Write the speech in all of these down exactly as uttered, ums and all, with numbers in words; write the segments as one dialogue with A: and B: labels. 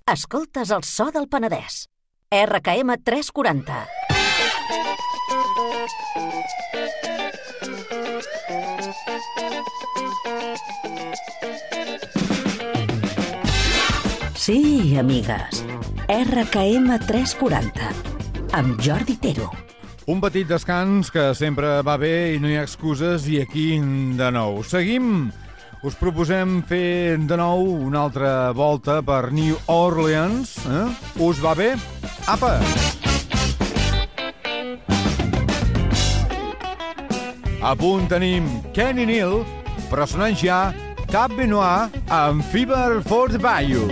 A: Escoltes el so del Penedès. R K M tres quaranta. Sí, amigues. R K M tres quaranta. Amb Jordi Tero.
B: Un petit descans que sempre va bé i no hi ha excuses, i aquí de nou. Seguim. Us proposem fer de nou una altra volta per New Orleans. Eh? Us va bé? Apa! A punt tenim Kenny Neal, però sonant ja Tab Benoit amb Fever for the Bayou.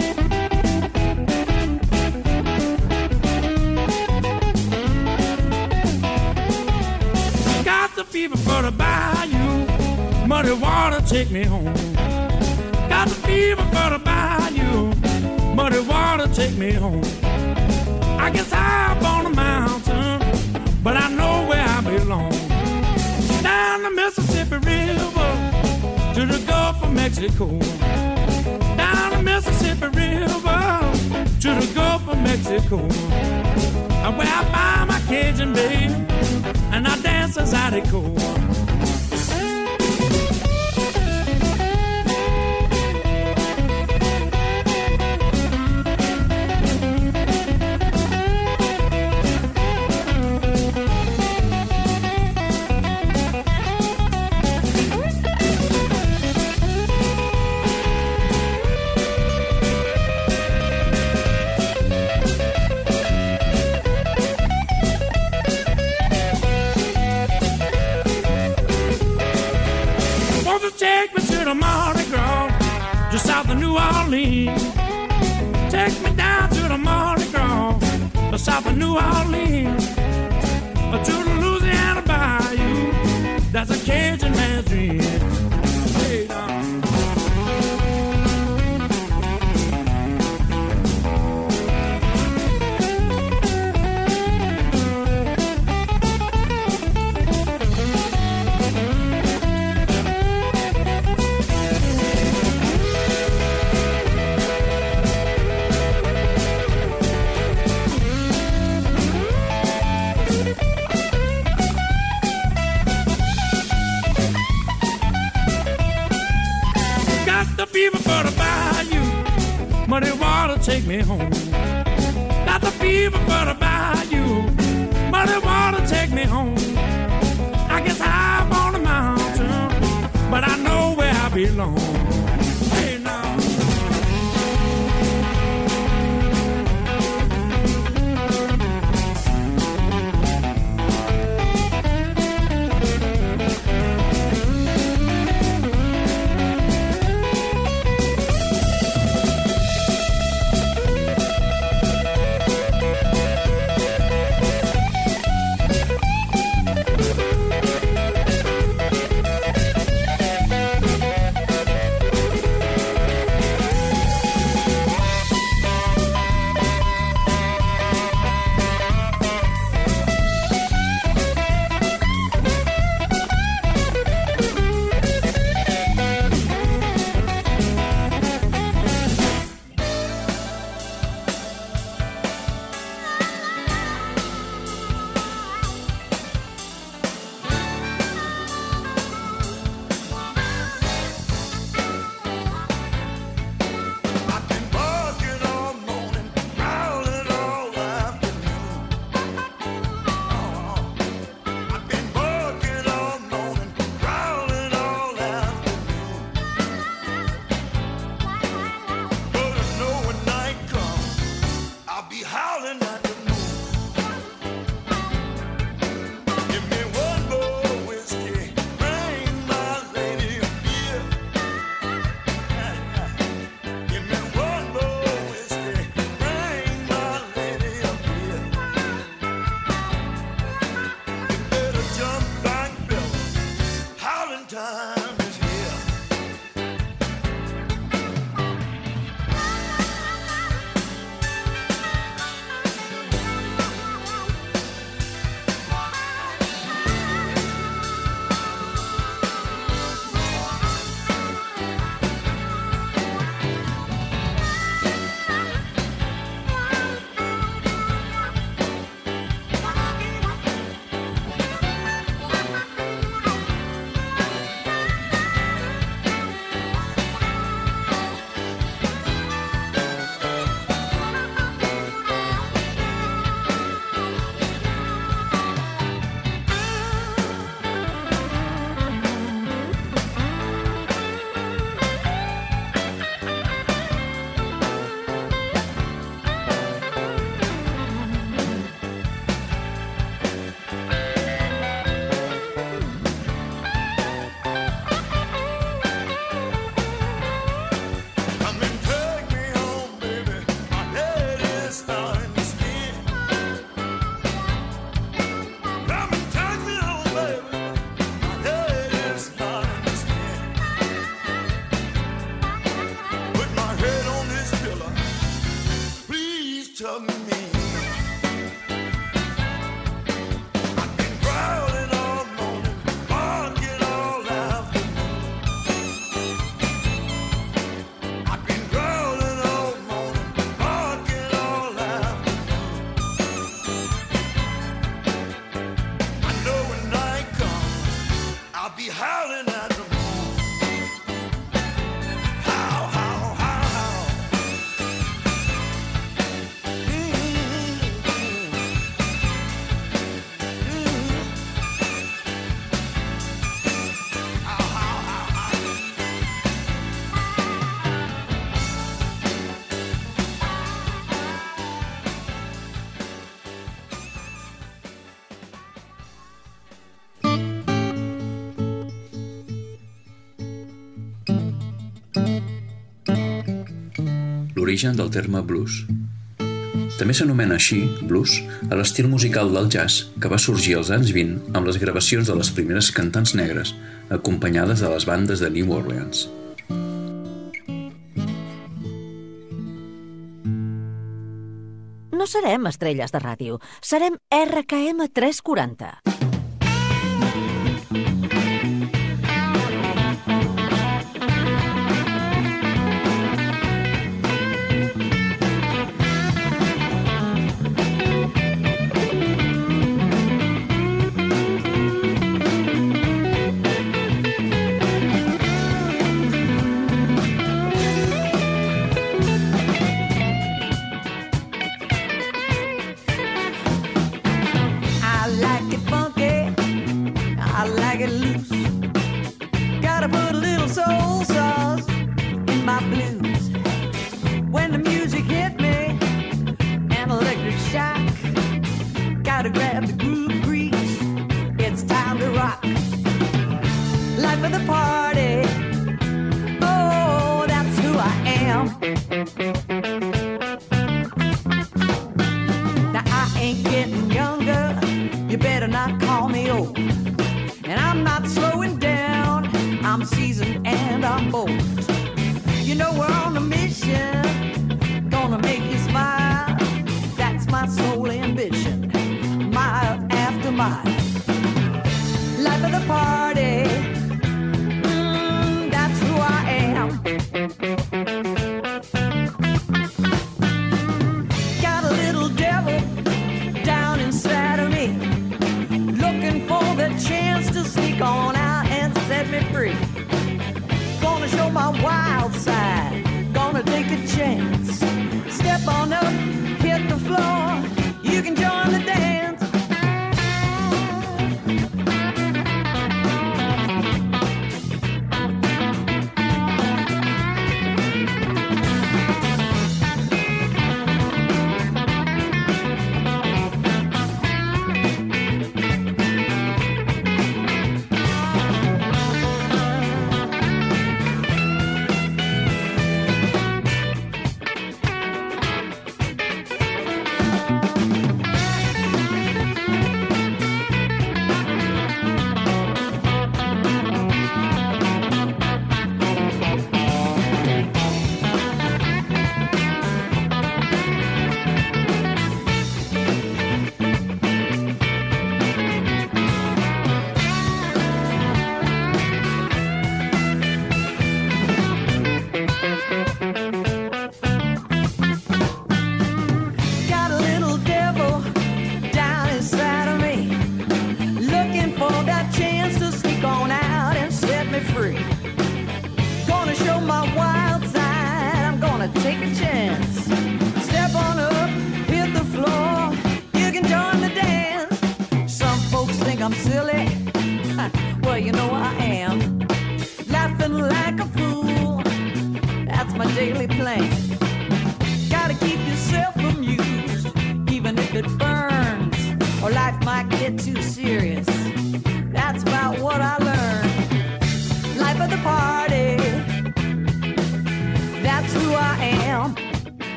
C: Got the fever for the bayou, muddy water take me home. Got the fever for the bayou, muddy water take me home. I guess I'm on a mountain, but I know where I belong. Down the Mississippi River to the Gulf of Mexico. Down the Mississippi River to the Gulf of Mexico. And where I find my Cajun babe, and I dance as I go. Take me to the Mardi Gras, just south of New Orleans. Take me down to the Mardi Gras, just south of New Orleans. To the Louisiana Bayou, that's a Cajun man's dream. Hey, down. Fever for the bayou, muddy water take me home. Got the fever for the bayou, muddy water take me home. I guess I'm on a mountain, but I know where I belong. Hey now.
D: of me. I've been growling all morning, barking all afternoon. I've been growling all morning, barking all afternoon. I know when night comes, I'll be howling at the moon.
E: L'origen del terme blues. També s'anomena així, blues, a l'estil musical del jazz que va sorgir als anys vint amb les gravacions de les primeres cantants negres, acompanyades de les bandes de New Orleans.
A: No serem estrelles de ràdio, serem R K M tres quaranta.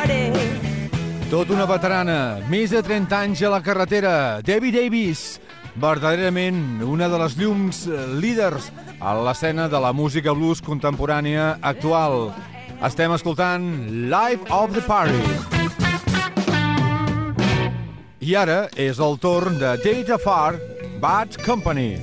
B: Tot una veterana, més de trenta anys a la carretera. Debbie Davis, verdaderament una de les llums líders a l'escena de la música blues contemporània actual. Estem escoltant Life of the Party. I ara és el torn de Data Far, Bad Company.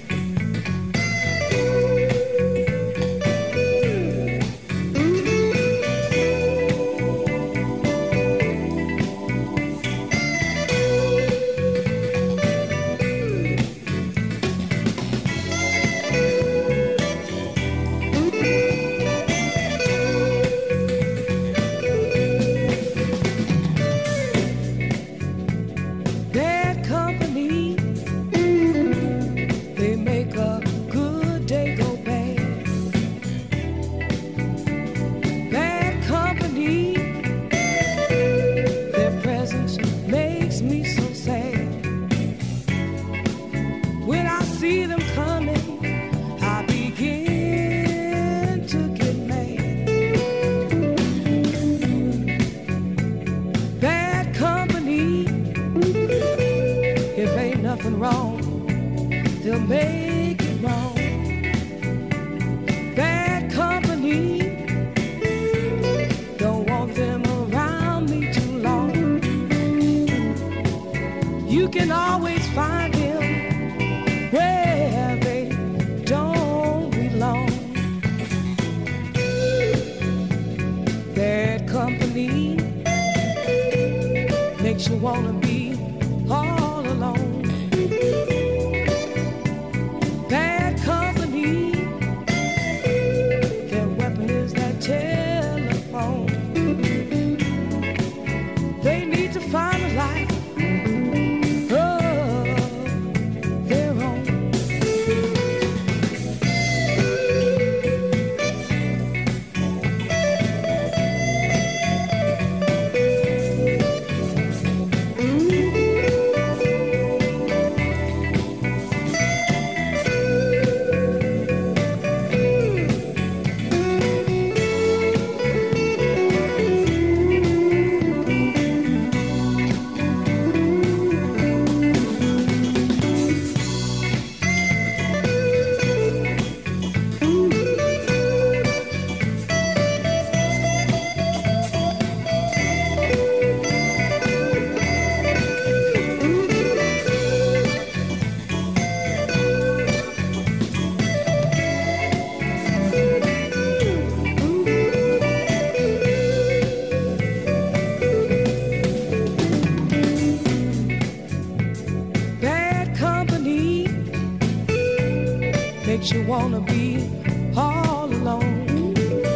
F: You wanna be all alone.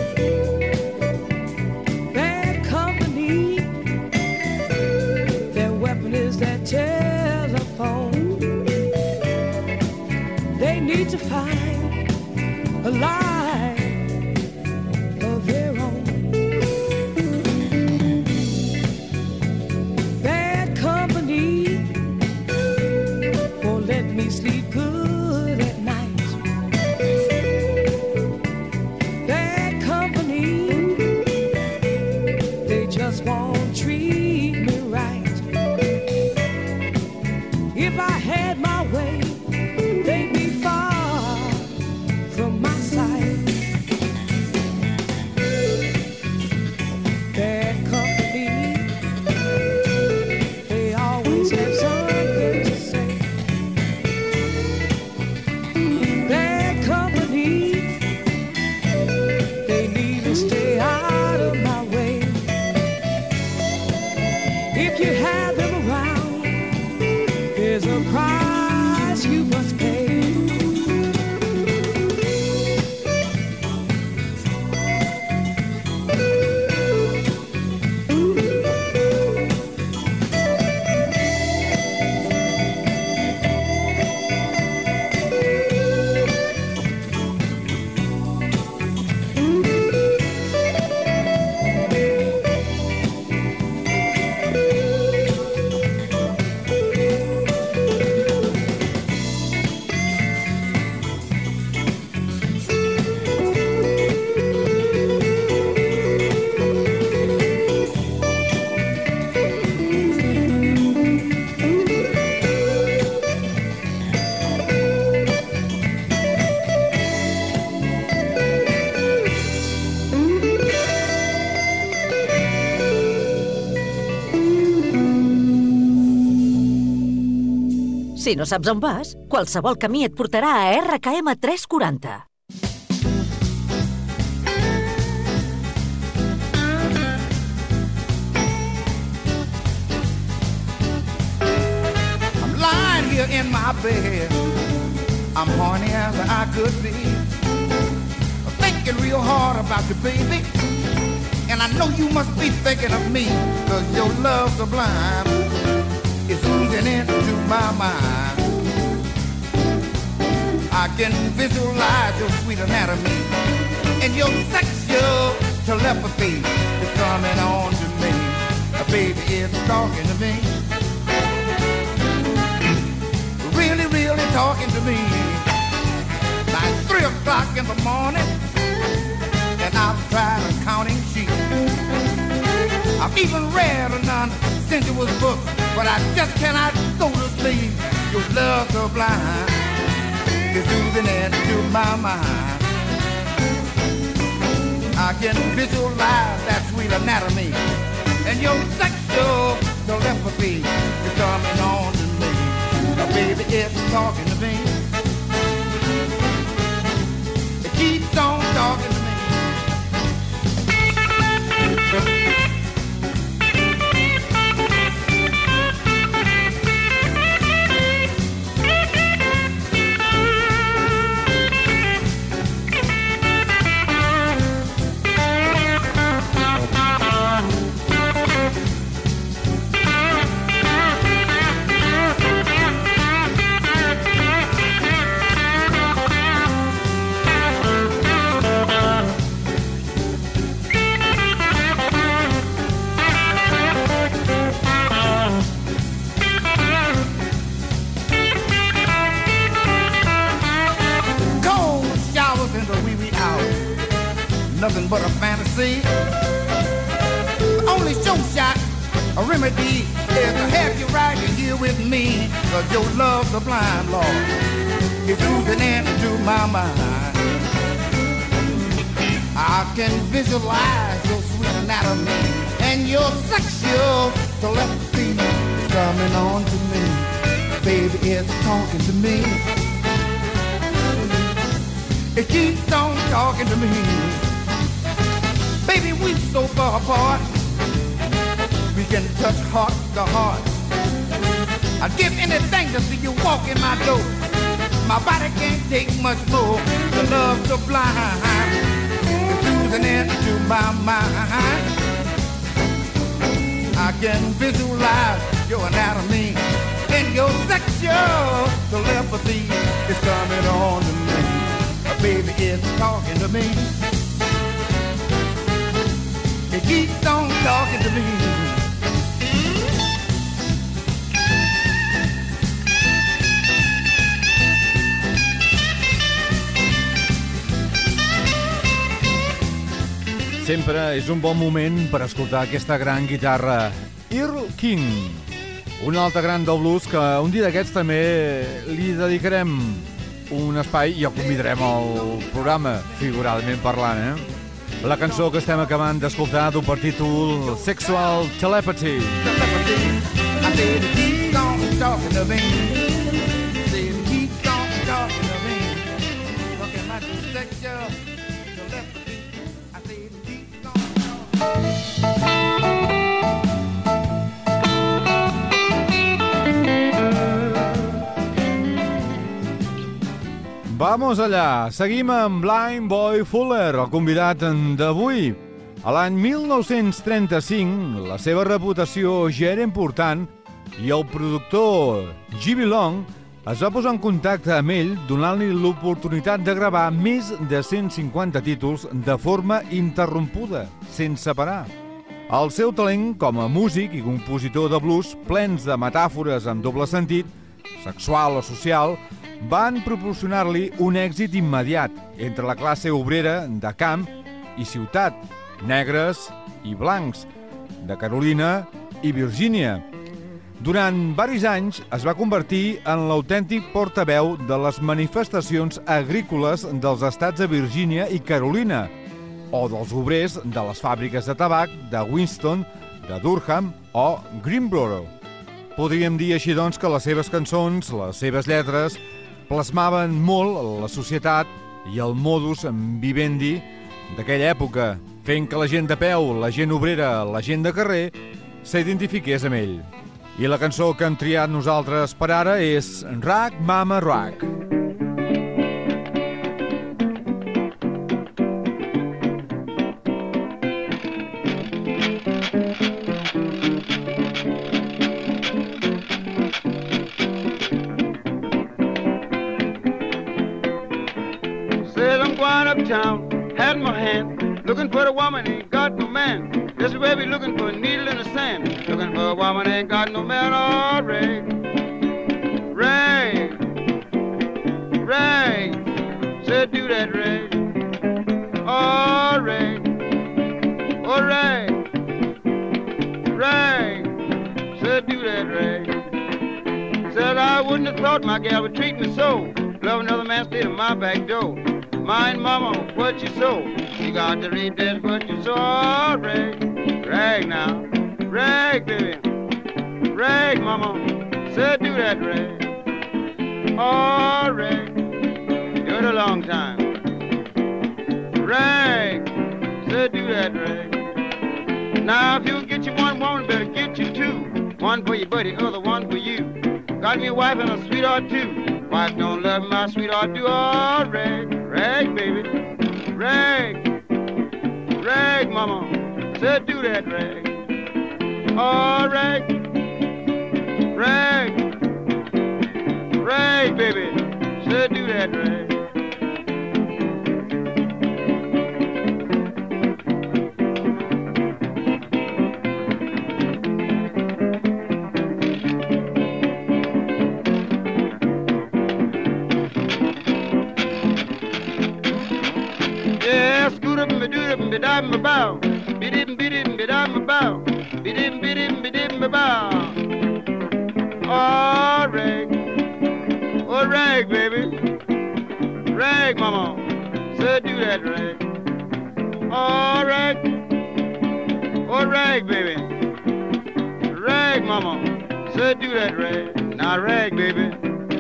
F: Bad company, their weapon is that telephone. They need to find a life of their own. Bad company won't let me sleep good at night. Won't treat me right. If I had my way, they'd be far from my side. Bad company, they always have something to say. Bad company, they need to stay out of my way. If you have them around, there's a price you must pay.
A: Si no saps on vas, qualsevol camí et portarà a R K M tres quaranta.
D: I'm lying here in my bed. I'm horny as I could be. Thinking real hard about you, baby. And I know you must be thinking of me, 'cause your love sublime is oozing into my mind. I can visualize your sweet anatomy, and your sexual telepathy is coming on to me. Uh, baby, it's talking to me. Really, really talking to me. Now it's three o'clock in the morning, and I've tried a counting sheet. I've even read a non-sensuous book, but I just cannot go to sleep. Your love sublime is oozing into my mind. I can visualize that sweet anatomy, and your sexual telepathy is coming on to me. Now, baby, it's talking to me. It keeps on talking to me. Nothing but a fantasy. The only show shot, a remedy, is to have you right here with me. 'Cause your love sublime, Lord, is oozing into my mind. I can visualize your sweet anatomy, and your sexual telepathy is coming on to me. Baby, it's talking to me. It keeps on talking to me. Baby, we so far apart, we can touch heart to heart. I'd give anything to see you walk in my door. My body can't take much more. The love sublime is oozing into my mind. I can visualize your anatomy, and your sexual telepathy is coming on to me. Baby, it's talking to me. It keeps on talking to me.
B: Sempre és un bon moment per escoltar aquesta gran guitarra. Earl King, un altre gran del blues que un dia d'aquests també li dedicarem un espai i el convidarem al programa, figuradament parlant, eh? La cançó que estem acabant d'escoltar d'un per títol Sexual Telepathy. Vamos allà, seguim amb Blind Boy Fuller, el convidat d'avui. A l'any mil nou-cents trenta-cinc, la seva reputació ja era important i el productor G B Long es va posar en contacte amb ell donant-li l'oportunitat de gravar més de cent cinquanta títols de forma interrompuda, sense parar. El seu talent com a músic i compositor de blues, plens de metàfores en doble sentit, sexual o social, van proporcionar-li un èxit immediat entre la classe obrera de camp i ciutat, negres i blancs, de Carolina i Virgínia. Durant varis anys es va convertir en l'autèntic portaveu de les manifestacions agrícoles dels estats de Virgínia i Carolina, o dels obrers de les fàbriques de tabac de Winston, de Durham o Greenboro. Podríem dir així, doncs, que les seves cançons, les seves lletres, plasmaven molt la societat i el modus vivendi d'aquella època, fent que la gent de peu, la gent obrera, la gent de carrer, s'identifiqués amb ell. I la cançó que hem triat nosaltres per ara és Rock Mama Rock.
G: Uptown, hat in my hand, looking for a woman, ain't got no man. This baby looking for a needle in the sand, looking for a woman, ain't got no man. Oh, Ray, Ray, Ray, said do that, Ray. Oh, Ray, oh, Ray, Ray, said do that, Ray. Said I wouldn't have thought my gal would treat me so, love another man stayed at my back door. Mind, mama, what you sow. You got to read this, what you sow. Oh, rag, rag now. Rag, baby. Rag, mama. Said do that, rag. Oh, rag. Do it a long time. Rag. Said do that, rag. Now, if you get you one woman, better get you two. One for your buddy, other one for you. Got me a wife and a sweetheart, too. Wife don't love my sweetheart, do. Oh, rag. Rag, baby, rag, rag, mama, said do that, rag. Oh, rag, rag, rag, baby, said do that, rag. Bidam bow, bidim bidim bidam bow, bidim bidim bidim bow. Oh, rag, oh, rag, baby, rag, mama, said do that, rag. Oh, rag, oh, rag, baby, rag, mama, said do that, rag. Now, rag, baby.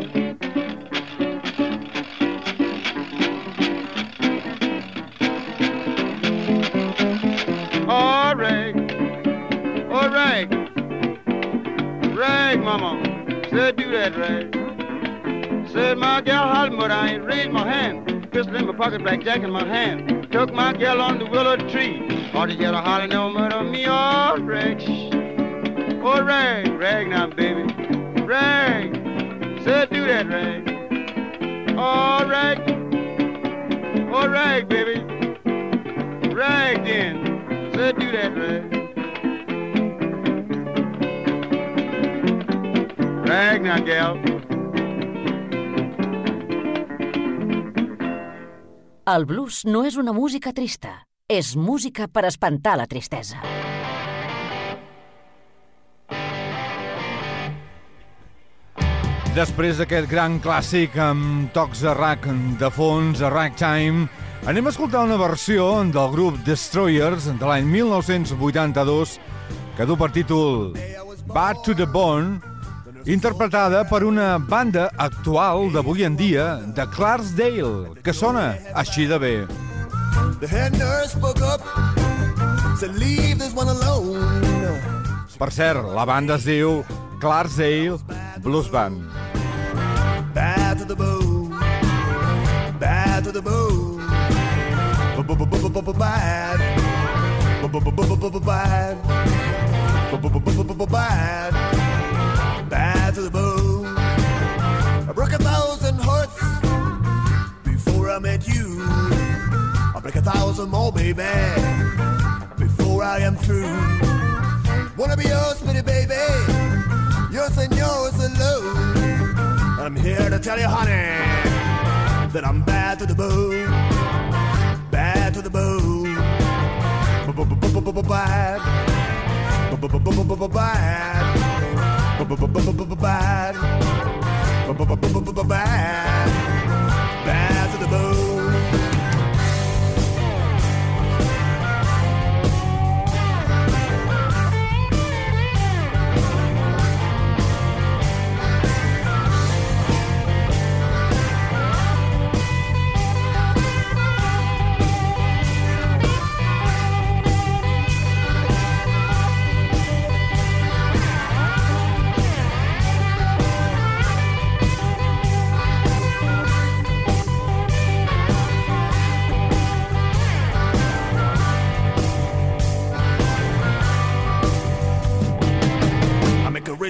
G: Oh, rag, oh, rag, rag, mama, said do that, rag. Said my gal hollering, but I ain't raised my hand. Pistol in my pocket, blackjack in my hand. Took my gal on the willow tree. All the yellow hollering, no murder me. Oh, rag, oh, rag, rag now, baby, rag, said do that, rag. Oh, rag, oh, rag, baby, rag then. Said do that, rag. Rag now, gal.
A: El blues no és una música trista, és música per espantar la tristesa.
B: Després d'aquest gran clàssic amb tocs de rack de fons, a ragtime, anem a escoltar una versió del grup Destroyers de l'any mil nou-cents vuitanta-dos que du per títol Bad to the Bone, interpretada per una banda actual d'avui en dia de Clarksdale, que sona així de bé.
H: The head nurse spoke up, said leave this one alone.
B: Per cert, la banda es diu Clarksdale Blues Band.
H: Bad to the bone, bad to the bone. Bad, bad, bad, bad to the bone. I broke a thousand hearts before I met you. I'll break a thousand more, baby, before I am through. Wanna be yours, pretty baby, yours and yours alone. I'm here to tell you, honey, that I'm bad to the bone. Bad to the bone, bad, bad, bad, bad, bad to the bone.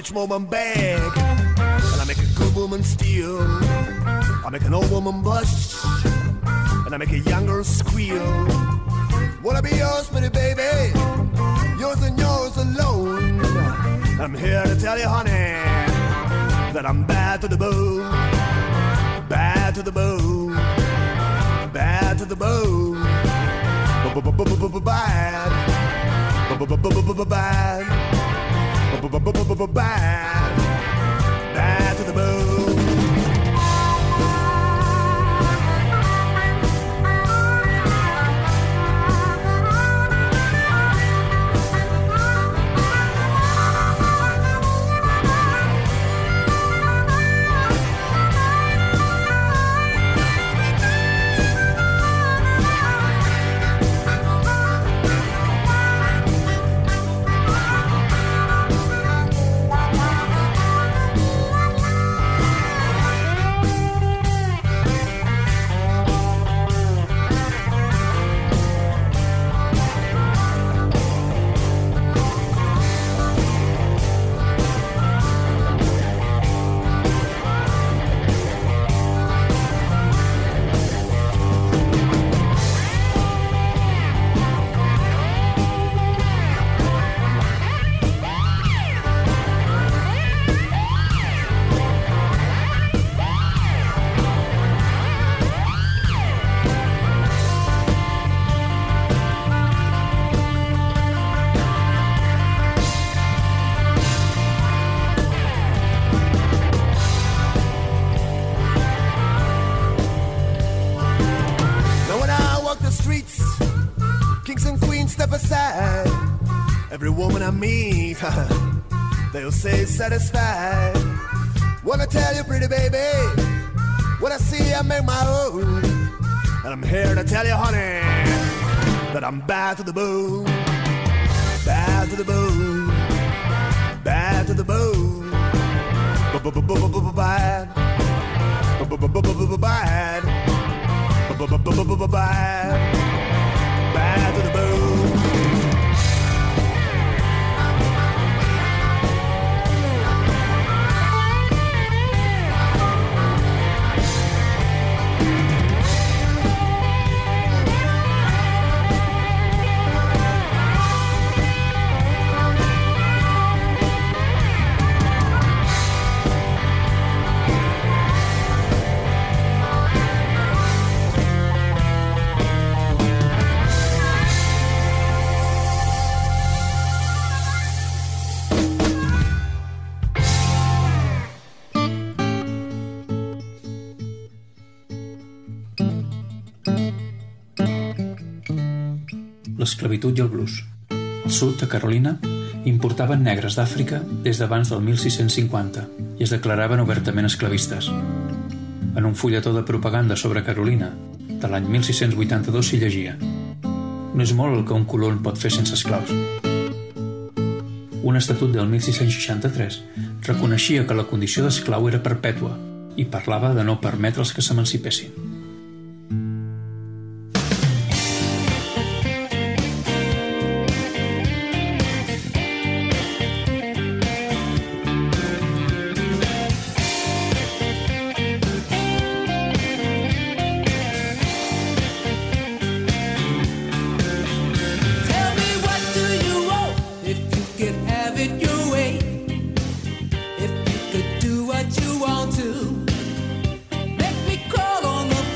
H: rich woman beg, and I make a good woman steal. I make an old woman blush, and I make a young girl squeal. Wanna be yours, pretty baby, yours and yours alone. I'm here to tell you, honey, that I'm bad to the bone, bad to the bone, bad to the bone, bad, bad, bad, bad to the bone. Every woman I meet, they'll say satisfied. Wanna tell you, pretty baby, what I see I make my own. And I'm here to tell you, honey, that I'm bad to the bone, bad to the bone, bad to the bone, bad, bad, bad, bad to the bone.
E: L'esclavitud i el blues. Al sud, a Carolina, importaven negres d'Àfrica des d'abans del mil sis-cents cinquanta i es declaraven obertament esclavistes. En un fulletó de propaganda sobre Carolina, de l'any mil sis-cents vuitanta-dos s'hi llegia: no és molt el que un colon pot fer sense esclaus. Un estatut del mil sis-cents seixanta-tres reconeixia que la condició d'esclau era perpètua i parlava de no permetre'ls que s'emancipessin.
F: If you could do what you want to, make me crawl on the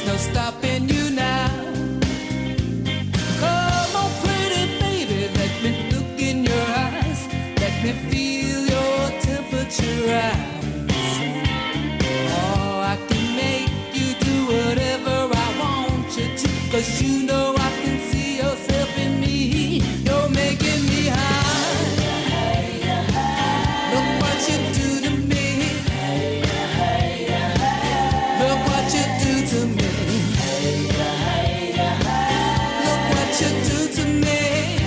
F: no stopping you now. Come on, pretty baby, let me look in your eyes. Let me feel your temperature rise. Oh, I can make you do whatever I want you to, 'cause you know I can see yourself in me. You're making me high. Look what you do to me. Look what you do to me. Look what you do to me.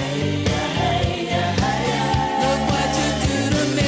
F: Look what you do to me.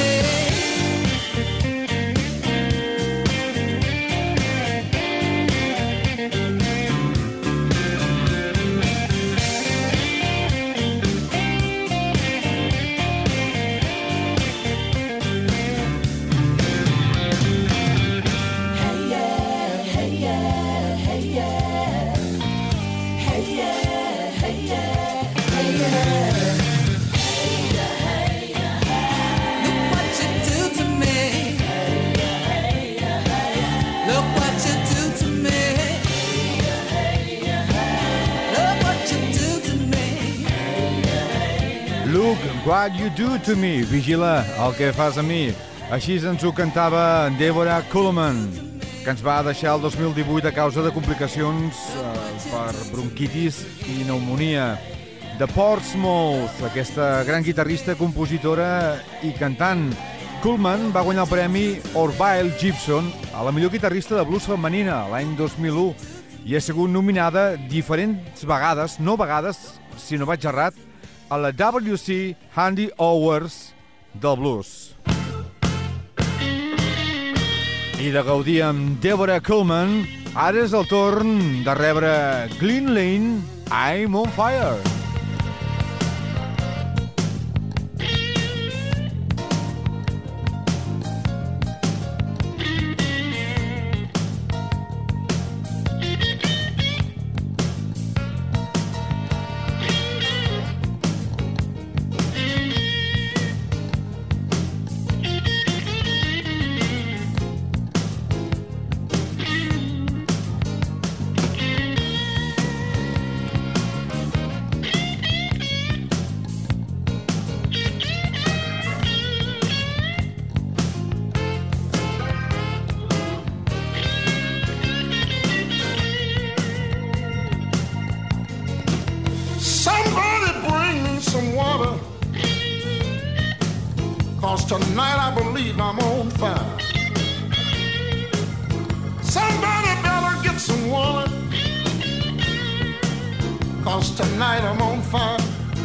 B: Look what you do to me. Vigila el que fas a mi. Així ens ho cantava Deborah Coleman, que ens va deixar el dos mil divuit a causa de complicacions eh, per bronquitis i pneumonia. De Portsmouth, aquesta gran guitarrista, compositora i cantant. Coleman va guanyar el premi Orville Gibson a la millor guitarrista de blues femenina l'any dos mil u i ha sigut nominada diferents vegades, no vegades, si no vaig errat, a la W C Handy Awards del blues. I de gaudir amb Deborah Coleman, ara és el torn de rebre Glenn Lane, I'm on Fire.
D: Tonight I believe I'm on fire. Somebody better get some water, 'cause tonight I'm on fire.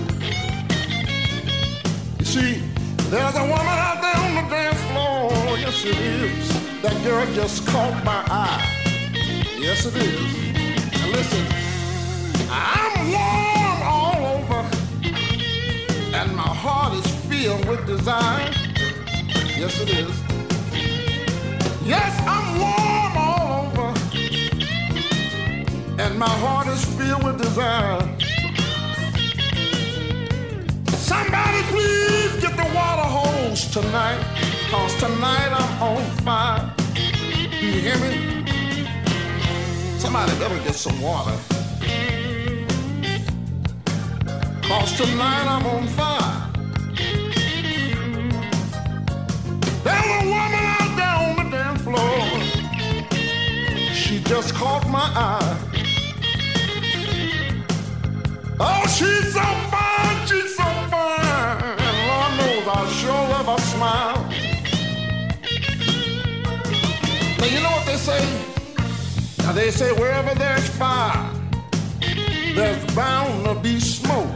D: You see, there's a woman out there on the dance floor. Yes, it is. That girl just caught my eye. Yes, it is. Now listen, I'm warm all over, and my heart is filled with desire. Yes, it is. Yes, I'm warm all over, and my heart is filled with desire. Somebody please get the water hose tonight, 'cause tonight I'm on fire. Do you hear me? Somebody better get some water, 'cause tonight I'm on fire. There's a woman out there on the dance floor. She just caught my eye. Oh, she's so fine, she's so fine. And Lord knows I sure love her smile. Now you know what they say? Now they say wherever there's fire, there's bound to be smoke.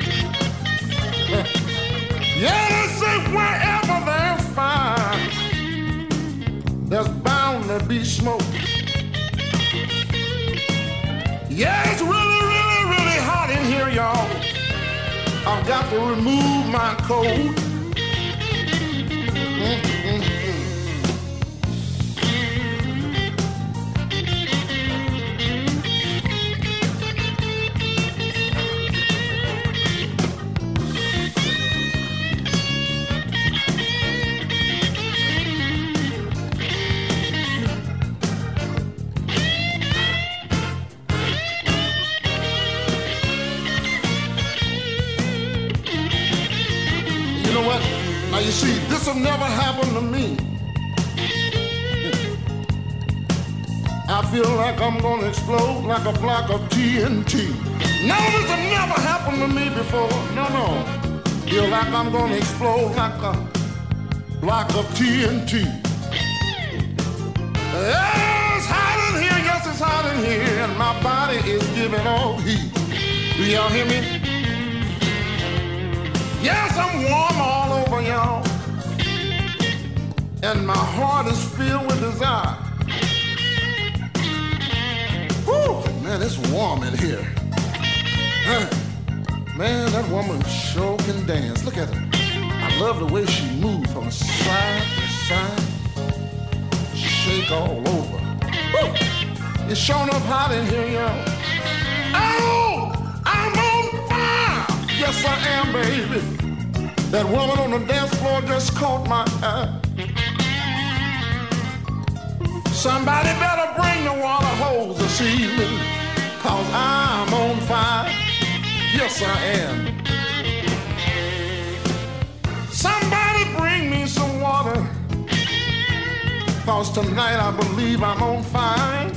D: Yeah, they say wherever there's fire, there's bound to be smoke. Yeah, it's really, really, really hot in here, y'all. I've got to remove my coat. Mm-hmm.
I: You see, this will never happen to me. I feel like I'm gonna explode like a block of T N T. No, this will never happen to me before. No, no. Feel like I'm gonna explode like a block of T N T. Yeah, it's hot in here, yes, it's hot in here, and my body is giving off heat. Do y'all hear me? Yes, I'm warm all over, y'all. And my heart is filled with desire. Whew, man, it's warm in here. Huh. Man, that woman sure can dance. Look at her. I love the way she moves from side to side. Shake all over. Whew. It's showing up hot in here, y'all. Oh, I'm on fire. Yes, I am, baby. That woman on the dance floor just caught my eye. Somebody better bring the water hose this evening, cause I'm on fire. Yes, I am. Somebody bring me some water, cause tonight I believe I'm on fire.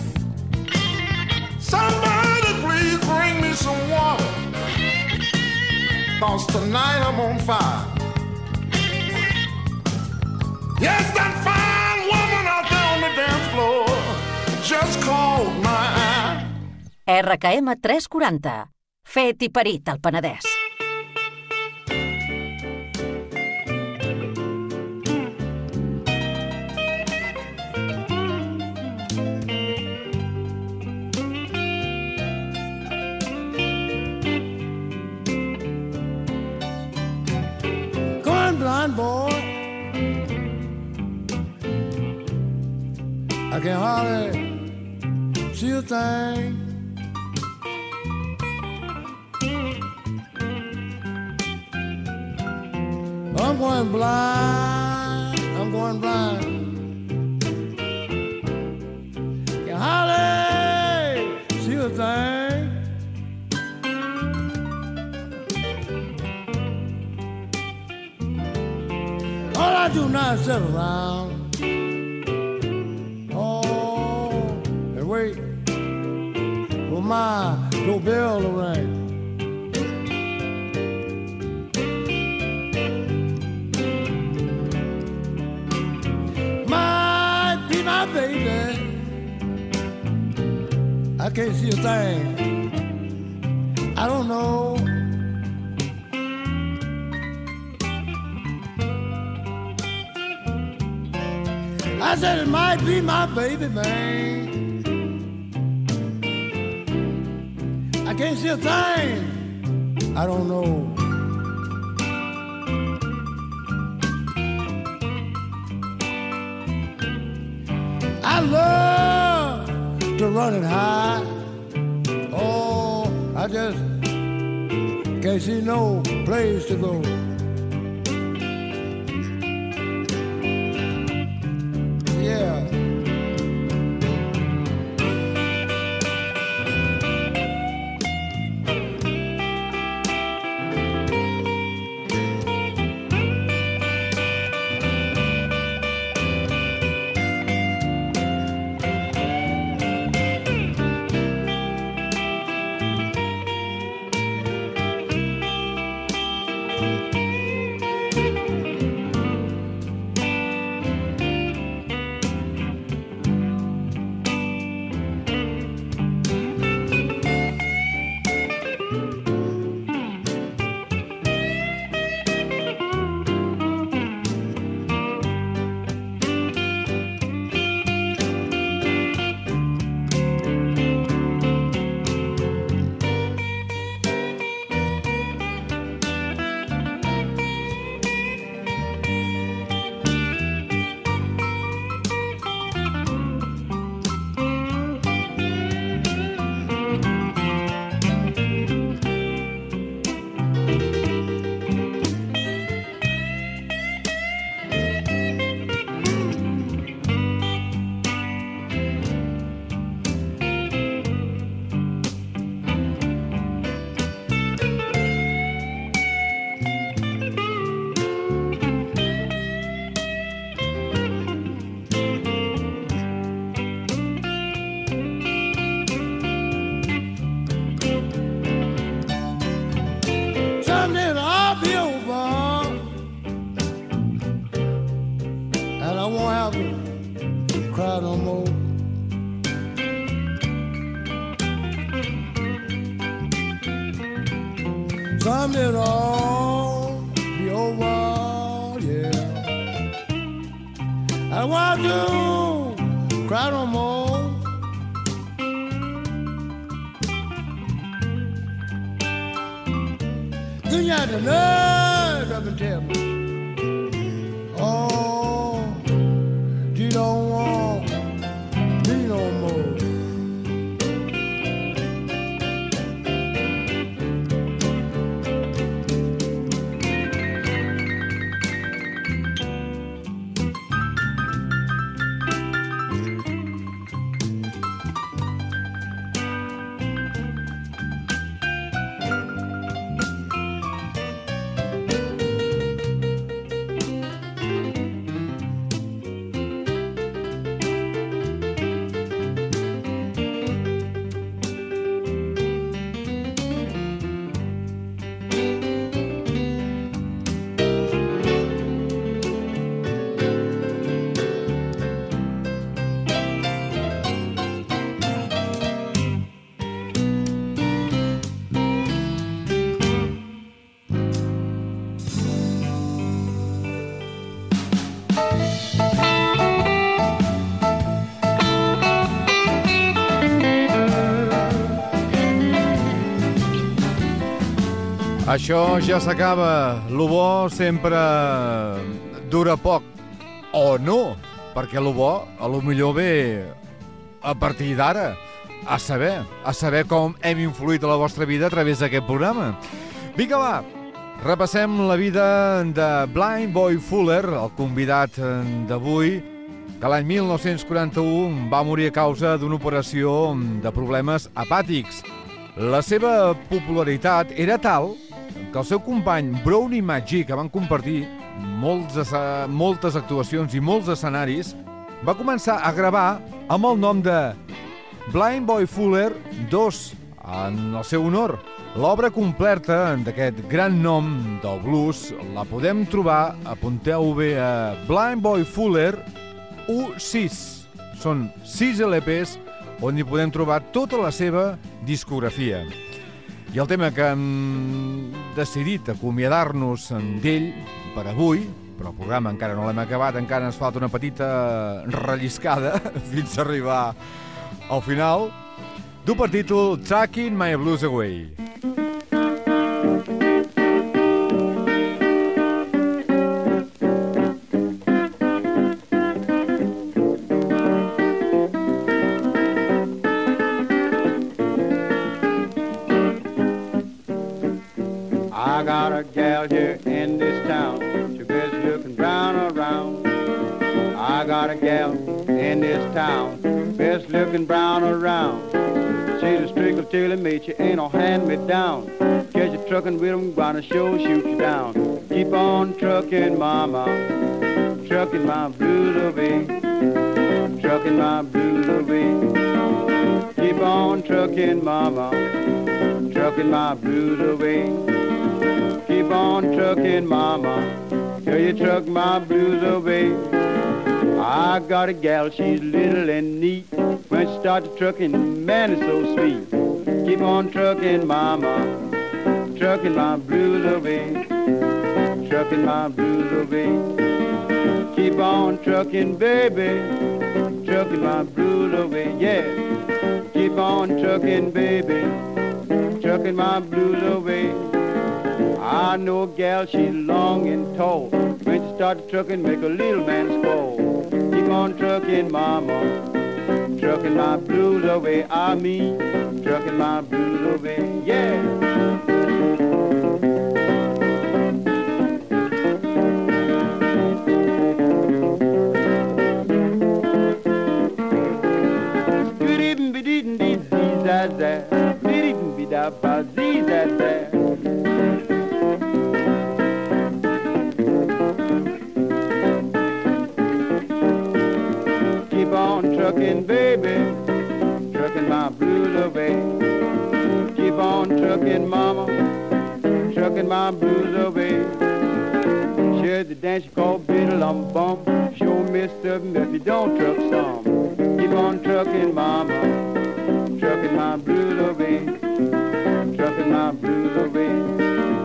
I: Somebody please bring me some water, cause tonight I'm on fire. Yes, that fine woman out there on the dance floor just caught my eye.
A: R K M tres quaranta. Fet i parit al Penedès.
H: Going blind, boy. I can hardly see a thing. I'm going blind, I'm going blind. Can hardly see a thing. All I do now is sit around. Wait for my doorbell to ring. Might be my baby. I can't see a thing. I don't know. I said it might be my baby, man. I can't see a thing. I don't know. I love to run it high. Oh, I just can't see no place to go. Yeah.
C: someday it'll all be over, yeah. I don't want to cry no more. You got the nerve of it, tell me. Oh, you don't want me no more.
B: Això ja s'acaba. Lo bo sempre dura poc. O no, perquè lo bo a lo millor ve a partir d'ara. A saber, a saber com hem influït a la vostra vida a través d'aquest programa. Vinga, va, repassem la vida de Blind Boy Fuller, el convidat d'avui, que l'any mil nou-cents quaranta-u va morir a causa d'una operació de problemes hepàtics. La seva popularitat era tal que el seu company Brownie McGee, que van compartir molts, moltes actuacions i molts escenaris, va començar a gravar amb el nom de Blind Boy Fuller dos, en el seu honor. L'obra completa d'aquest gran nom del blues la podem trobar, apunteu bé, a Blind Boy Fuller u sis. Són sis L Ps on hi podem trobar tota la seva discografia. I el tema que hem decidit acomiadar-nos d'ell per avui, però el programa encara no l'hem acabat, encara ens falta una petita relliscada fins a arribar al final, du per títol Tracking My Blues Away.
G: I got a gal here in this town, she best looking brown around. I got a gal in this town, best looking brown around. She's a strickle till it mate, she ain't no hand-me-down. Catch you truckin' with 'em, gonna sure shoot you down. Keep on truckin', mama, truckin' my blues away, truckin' my blues away. Keep on truckin', mama, truckin' my blues away. Keep on truckin', mama, till you truck my blues away. I got a gal, she's little and neat. When she starts truckin', man, it's so sweet. Keep on truckin', mama, truckin' my blues away, truckin' my blues away. Keep on truckin', baby, truckin' my blues away, yeah. Keep on truckin', baby, truckin' my blues away. I know a gal, she's long and tall. When she starts truckin', make a little man squall. Keep on truckin', mama, truckin' my blues away. I mean, truckin' my blues away, yeah. Keep on truckin', baby, truckin' my blues away. Keep on truckin', mama, truckin' my blues away. Here's the dance you call Biddle-um Bum. Show Mister if you don't truck some. Keep on truckin', mama, truckin' my blues away, truckin' my blues away.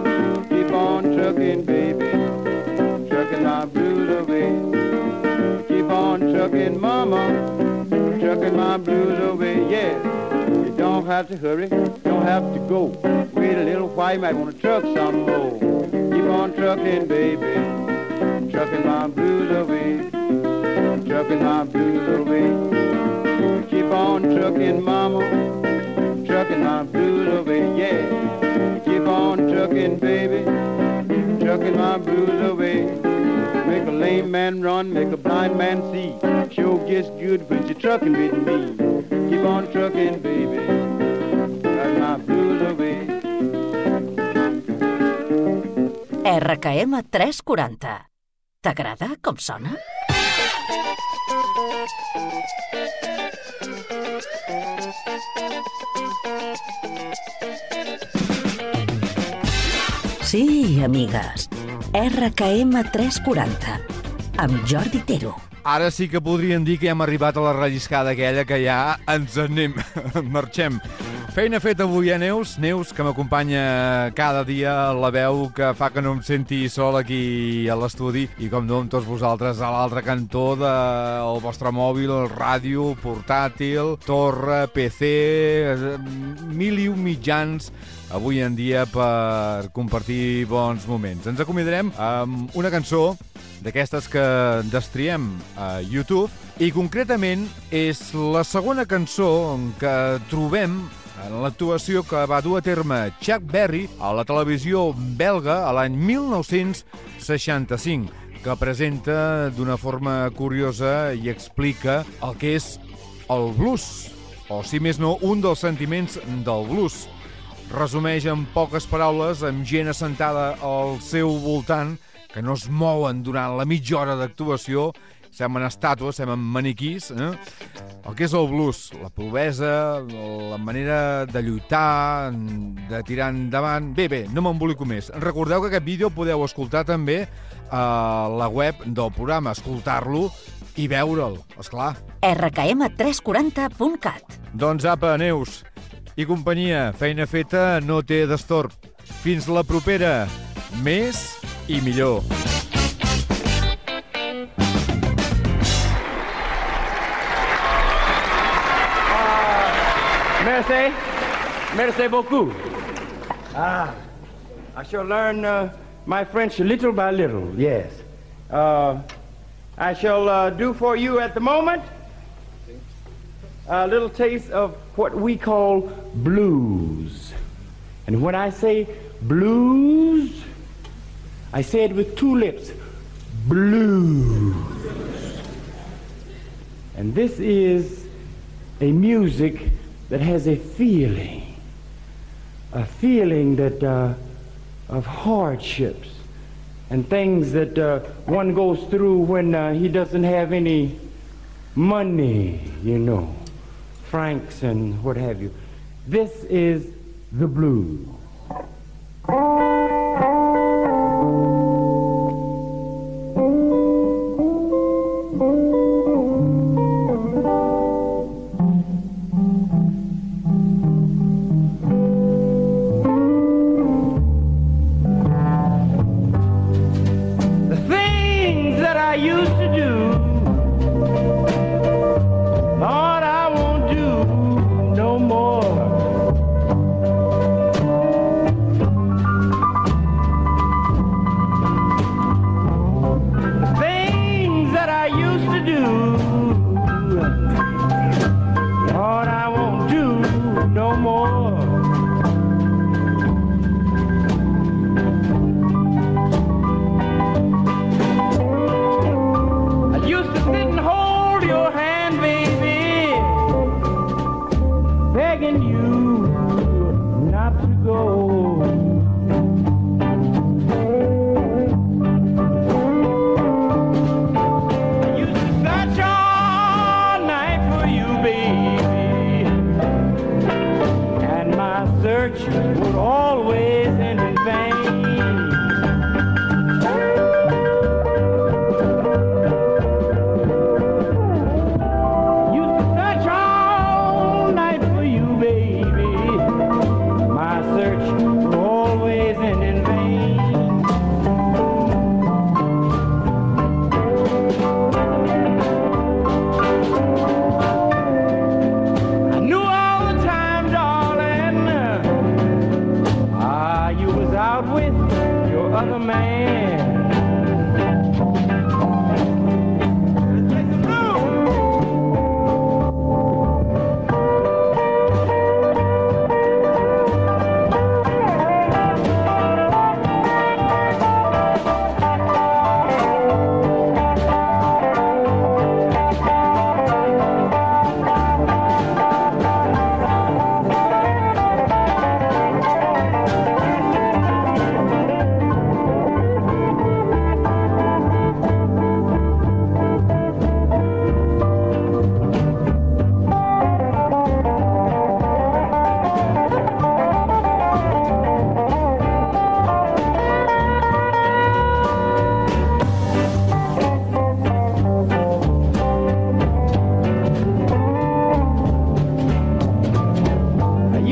G: don't have to hurry, don't have to go. Wait a little while, you might want to truck some more. Keep on trucking, baby, trucking my blues away, trucking my blues away. Keep on trucking, mama, trucking my blues away, yeah. Keep on trucking, baby, trucking my blues away. Make a lame man run, make a blind man see. Sure gets good when you're trucking with me. Keep on trucking, baby, trucking my blues away.
A: R K M tres quaranta. T'agrada com sona? Sí, amigues. R K M tres quaranta. Amb Jordi Tero.
B: Ara sí que podríem dir que ja hem arribat a la relliscada aquella que ja ens anem, marxem. Feina feta avui, eh, Neus? Neus, que m'acompanya cada dia, la veu que fa que no em senti sol aquí a l'estudi i com no amb tots vosaltres a l'altre cantó del vostre mòbil, el ràdio, portàtil, torre, P C, mil i un mitjans avui en dia per compartir bons moments. Ens acomiadarem amb una cançó d'aquestes que destriem a YouTube i concretament és la segona cançó que trobem en l'actuació que va dur a terme Chuck Berry a la televisió belga a l'any mil nou-cents seixanta-cinc, que presenta d'una forma curiosa i explica el que és el blues, o si més no, un dels sentiments del blues. Resumeix en poques paraules, amb gent assentada al seu voltant, que no es mouen durant la mitja hora d'actuació, semblen estàtues, semblen maniquís, eh? El que és el blues, la provesa, la manera de lluitar, de tirar endavant... Bé, bé, no m'embolico més. Recordeu que aquest vídeo podeu escoltar també a la web del programa, escoltar-lo i veure'l, esclar.
A: R K M tres quaranta punt cat.
B: Doncs apa, Neus i companyia, feina feta no té destorb. Fins la propera, més i millor.
G: Merci, merci beaucoup. Ah, I shall learn uh, my French little by little, yes. Uh, I shall uh, do for you at the moment a little taste of what we call blues. And when I say blues, I say it with two lips, blues. And this is a music that has a feeling, a feeling that uh, of hardships and things that uh, one goes through when uh, he doesn't have any money, you know, francs and what have you. This is the blues.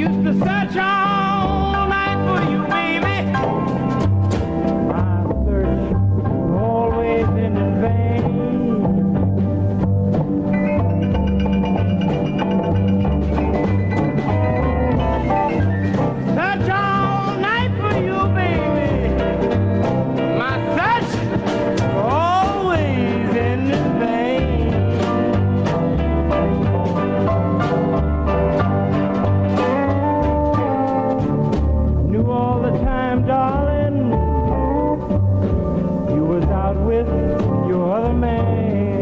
C: used to search all night for you, baby. My search always ended in vain. Search all night for you, baby. My search always ended in vain. Knew all the time, darling, you was out with your other man.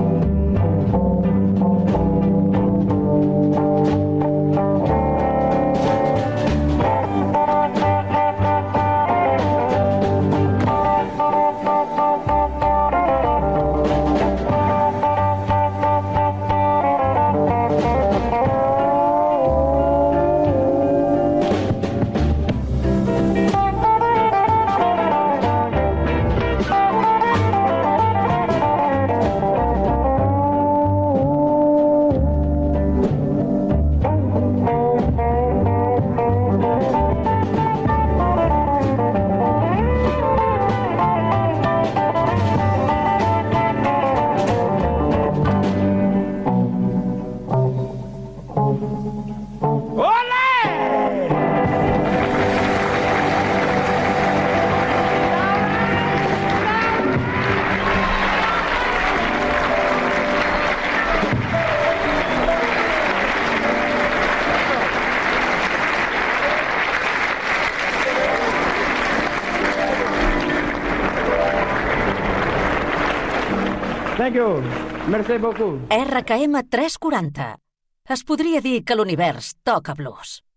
C: Thank you. Merci beaucoup.
A: R K M tres quaranta. Es podria dir que l'univers toca blues.